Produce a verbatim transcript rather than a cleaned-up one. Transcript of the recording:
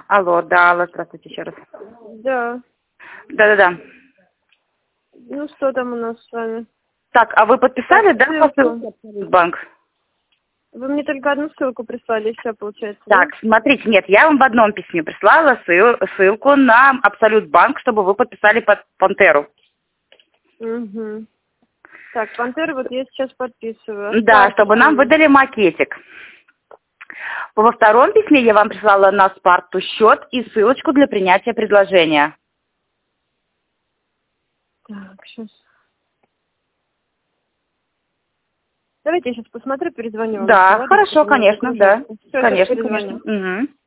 Алло, да, алло, здравствуйте еще раз. Да. Да-да-да. Ну, что там у нас с вами? Так, а вы подписали, Так, да, ссылку. банк? Вы мне только одну ссылку прислали, и все, получается, Так, смотрите, нет, я вам в одном письме прислала ссыл- ссылку на Абсолют банк, чтобы вы подписали под Пантеру. да? Угу. Так, Пантеру вот я сейчас подписываю. Да, Осталось чтобы нам что? выдали макетик. Во втором письме я вам прислала на Спарту счет и ссылочку для принятия предложения. Так, сейчас. Давайте я сейчас посмотрю, перезвоню вам. Да, Ладно, хорошо, чтобы не конечно, да. загружаться. Все, сейчас Конечно, перезвоню. конечно. Угу.